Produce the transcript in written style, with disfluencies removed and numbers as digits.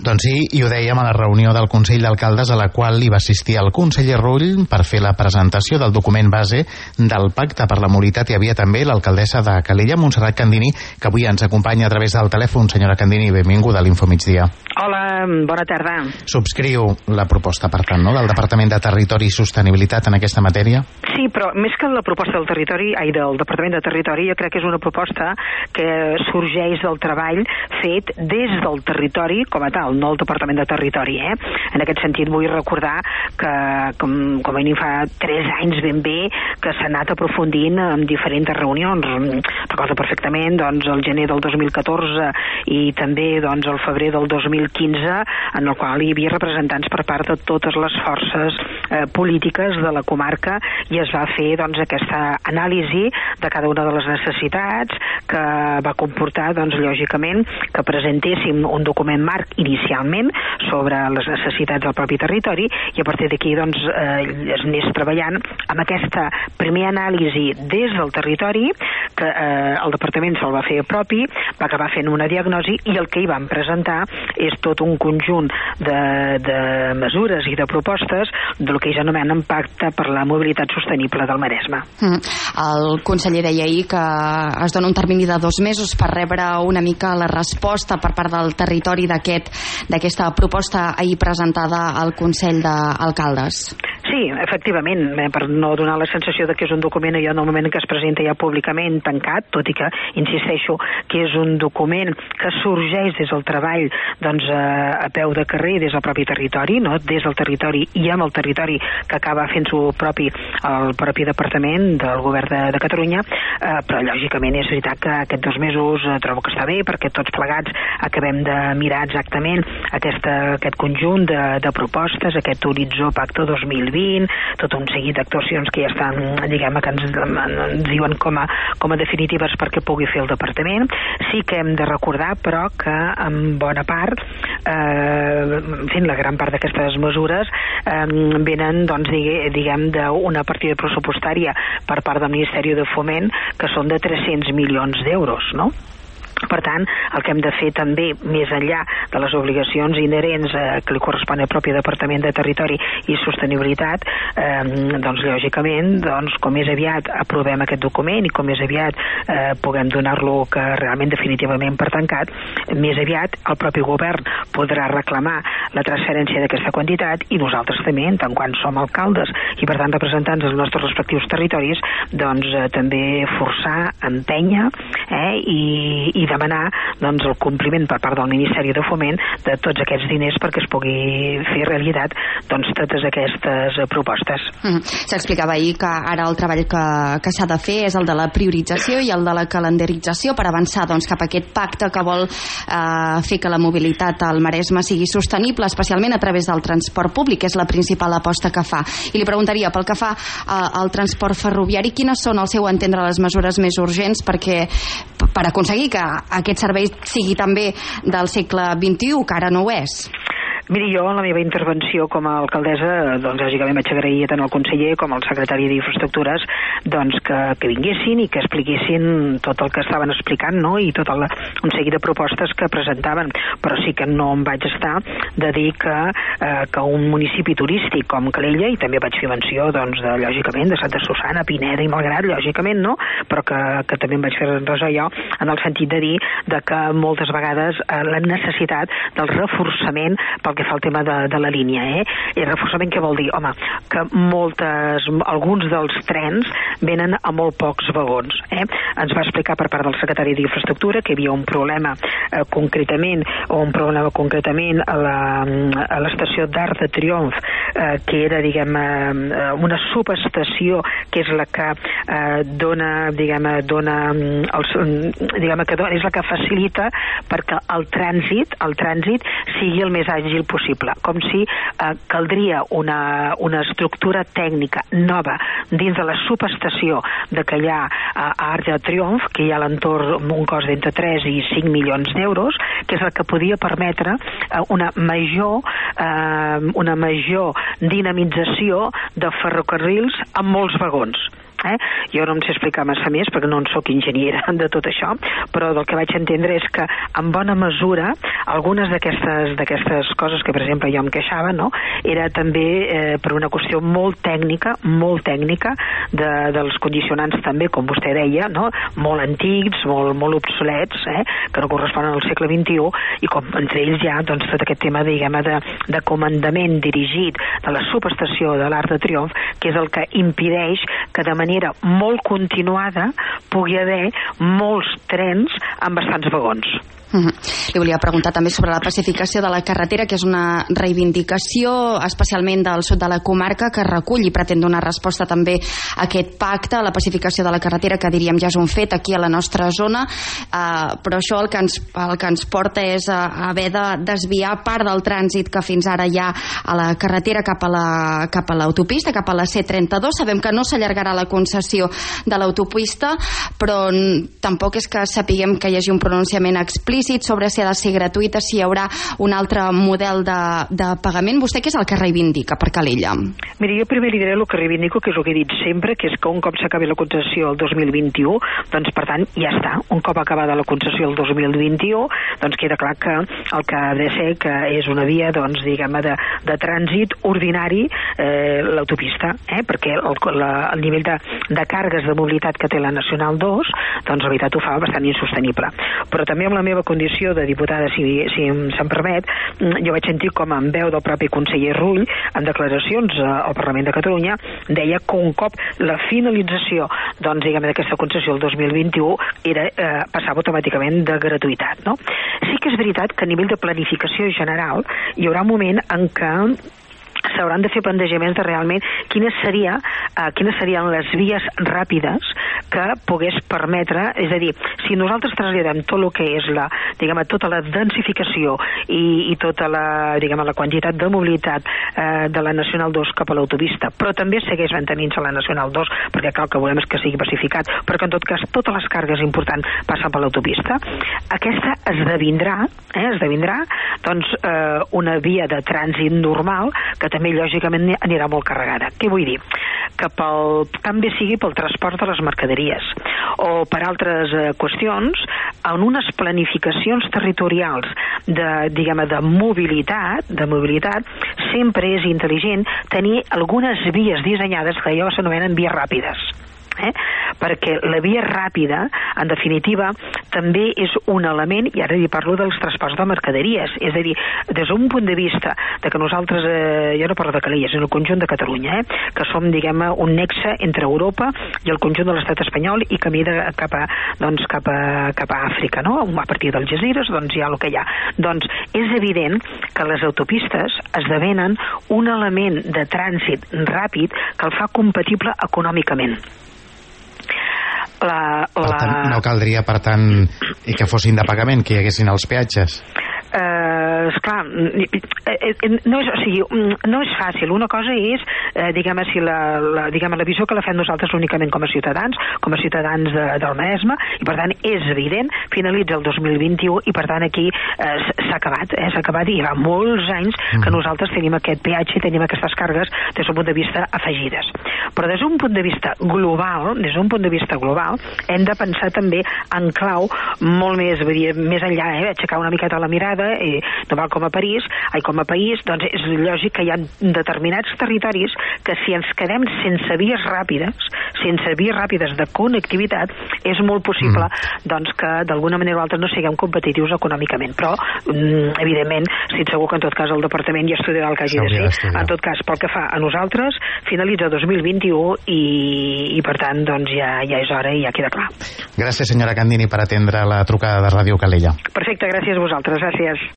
Doncs sí, i ho dèiem a la reunió del Consell d'Alcaldes a la qual hi va assistir el conseller Rull per fer la presentació del document base del Pacte per la Mobilitat. Hi havia també l'alcaldessa de Calella, Montserrat Candini, que avui ens acompanya a través del telèfon. Senyora Candini, benvinguda a l'Infomigdia. Hola, bona tarda. Subscriu la proposta, per tant, no?, del Departament de Territori i Sostenibilitat en aquesta matèria? Sí, però més que la proposta del Departament de Territori, jo crec que és una proposta que sorgeix del treball fet des del territori com a tal, no el Departament de Territori. En aquest sentit vull recordar que com a mínim fa 3 anys ben bé que s'ha anat aprofundint en diferents reunions. Recordo perfectament doncs, el gener del 2014 i també doncs, el febrer del 2015, en el qual hi havia representants per part de totes les forces polítiques de la comarca i es va fer doncs, aquesta anàlisi de cada una de les necessitats que va comportar doncs, lògicament que presentéssim un document marc inicialment sobre les necessitats del propi territori i a partir d'aquí doncs, es anés treballant amb aquesta primera anàlisi des del territori que el departament se'l va fer propi, va acabar fent una diagnosi i el que hi vam presentar és tot un conjunt de mesures i de propostes del que ells anomenen Pacte per la Mobilitat Sostenible del Maresme. El conseller deia ahir que es dona un termini de 2 mesos per rebre una mica la resposta per part del territori d'aquesta proposta ahir presentada al Consell d'Alcaldes. Sí, efectivament, per no donar la sensació de que és un document allò en el moment que es presenta ja públicament tancat, tot i que insisteixo que és un document que sorgeix des del treball doncs, a peu de carrer des del propi territori, no? Des del territori i amb el territori que acaba fent-s'ho propi el propi departament del govern de Catalunya, però lògicament és veritat que aquests 2 mesos trobo que està bé perquè tots plegats acabem de mirar exactament aquest conjunt de propostes, aquest horitzó Pacte 2020, tot un seguit d'actuacions que ja estan, diguem, que ens diuen com a definitives perquè pugui fer el departament. Sí que hem de recordar, però, que en bona part, fent la gran part d'aquestes mesures, venen, doncs, diguem, d'una partida pressupostària per part del Ministeri de Foment que són de 300 milions d'euros, no? Per tant, el que hem de fer també, més enllà de les obligacions inherents que li correspon al propi Departament de Territori i Sostenibilitat, doncs, lògicament, doncs, com més aviat aprovem aquest document i com més aviat puguem donar-lo que realment definitivament per tancat, més aviat el propi govern podrà reclamar la transferència d'aquesta quantitat i nosaltres també, en tant quan som alcaldes i per tant representants dels nostres respectius territoris, doncs també forçar, empènyer i demanar doncs, el compliment per part del Ministeri de Foment de tots aquests diners perquè es pugui fer realitat doncs, totes aquestes propostes. S'explicava ahir que ara el treball que s'ha de fer és el de la priorització i el de la calendarització per avançar doncs, cap a aquest pacte que vol fer que la mobilitat al Maresme sigui sostenible, especialment a través del transport públic, que és la principal aposta que fa. I li preguntaria, pel que fa al transport ferroviari, quines són, al seu entendre, les mesures més urgents per aconseguir que aquest servei sigui també del segle XXI, que ara no ho és? Miri, jo en la meva intervenció com a alcaldessa, doncs lògicament vaig agrair tant al conseller com al secretari d'Infraestructures doncs que vinguessin i que expliquessin tot el que estaven explicant, no? I tot un seguit de propostes que presentaven, però sí que no em vaig estar de dir que un municipi turístic com Calella, i també vaig fer menció doncs, lògicament de Santa Susana, Pineda i Malgrat, lògicament, no? Però que també em vaig fer ressò jo en el sentit de dir que moltes vegades la necessitat del reforçament pel que fa al tema de la línia, I reforçament què vol dir? Home, que alguns dels trens venen a molt pocs vagons, Ens va explicar per part del secretari d'Infraestructura que hi havia un problema concretament a l'estació d'Arc de Triomf, que era, diguem, una subestació que és la que és la que facilita perquè el trànsit sigui el més àgil possible, com si caldria una estructura tècnica nova dins de la subestació que hi ha a Arc de Triomf, que hi ha a l'entorn un cost d'entre 3 i 5 milions d'euros, que és el que podia permetre una major dinamització de ferrocarrils amb molts vagons. Jo no em sé explicar massa més perquè no en sóc enginyera de tot això, però del que vaig entendre és que en bona mesura algunes d'aquestes coses que per exemple jo em queixava, no? Era també per una qüestió molt tècnica dels condicionants també, com vostè deia, no? Molt antics, molt obsolets, que no corresponen al segle XXI, i com entre ells hi ha doncs, tot aquest tema de comandament dirigit de la subestació de l'Arc de Triomf, que és el que impedeix que de manera molt continuada pugui haver molts trens amb bastants vagons. Li volia preguntar també sobre la pacificació de la carretera, que és una reivindicació especialment del sud de la comarca, que recull i pretén donar resposta també a aquest pacte. La pacificació de la carretera, que diríem ja és un fet aquí a la nostra zona, però això el que ens porta és a haver de desviar part del trànsit que fins ara hi ha a la carretera cap a l'autopista, cap a la C32. Sabem que no s'allargarà la concessió de l'autopista, però tampoc és que sapiguem que hi hagi un pronunciament explícit sobre si ha de ser gratuïta, si hi haurà un altre model de pagament. Vostè què és el que reivindica per Calella? Miri, jo primer li diré el que reivindico, que és el que he dit sempre, que és que un cop s'acabi la concessió el 2021, doncs per tant ja està. Un cop acabada la concessió el 2021, doncs queda clar que el que ha de ser que és una via, doncs, diguem-ne, de trànsit ordinari, l'autopista, perquè el nivell de càrregues de mobilitat que té la Nacional 2, doncs la veritat ho fa bastant insostenible. Però també amb la meva condició de diputada, si se'm permet, jo vaig sentir com en veu del propi conseller Rull, en declaracions al Parlament de Catalunya, deia que un cop la finalització, doncs, diguem, d'aquesta concessió el 2021 passava automàticament de gratuïtat, no? Sí que és veritat que a nivell de planificació general hi haurà un moment en què s'hauran de fer plantejaments de realment quines serien les vies ràpides que pogués permetre, és a dir, si nosaltres traslladem tot el que és tota la densificació i tota la quantitat de mobilitat de la Nacional 2 cap a l'autopista, però també segueix mantenint-se la Nacional 2, perquè cal que volem és que sigui pacificat, perquè en tot cas totes les càrregues importants passen per l'autopista, aquesta esdevindrà doncs una via de trànsit normal que també lògicament anirà molt carregada. Què vull dir? Que també sigui pel transport de les mercaderies o per altres qüestions, en unes planificacions territorials de mobilitat, sempre és intel·ligent tenir algunes vies dissenyades que allò s'anomenen vies ràpides. Perquè la via ràpida, en definitiva, també és un element, i ara li parlo dels transports de mercaderies, és a dir, des d'un punt de vista de que nosaltres, jo no parlo de Calella, sinó el conjunt de Catalunya, que som, diguem-ne, un nexe entre Europa i el conjunt de l'estat espanyol i camí cap a Àfrica, no? A partir dels Algesires, doncs hi ha el que hi ha. Doncs és evident que les autopistes esdevenen un element de trànsit ràpid que el fa compatible econòmicament. Per tant, no caldria, per tant, que fossin de pagament, que hi haguessin els peatges? Esclar, no és fàcil. Una cosa és, diguem-ne, la visió que la fem nosaltres únicament com a ciutadans del Maresme, i per tant és evident, finalitza el 2021 i per tant aquí s'ha acabat i hi ha molts anys que nosaltres tenim aquest peatge i tenim aquestes càrregues des d'un punt de vista afegides. Però des d'un punt de vista global, hem de pensar també en clau molt més enllà, aixecar una miqueta la mirada, no val com a país, doncs és lògic que hi ha determinats territoris que si ens quedem sense vies ràpides de connectivitat, és molt possible doncs que d'alguna manera o altra no siguem competitius econòmicament, però evidentment, estic segur que en tot cas el departament ja estudiarà el que hagi de ser. En tot cas, pel que fa a nosaltres, finalitza 2021 i per tant doncs ja és hora i ja queda clar. Gràcies, senyora Candini, per atendre la trucada de Ràdio Calella. Perfecte, gràcies a vosaltres, gràcies.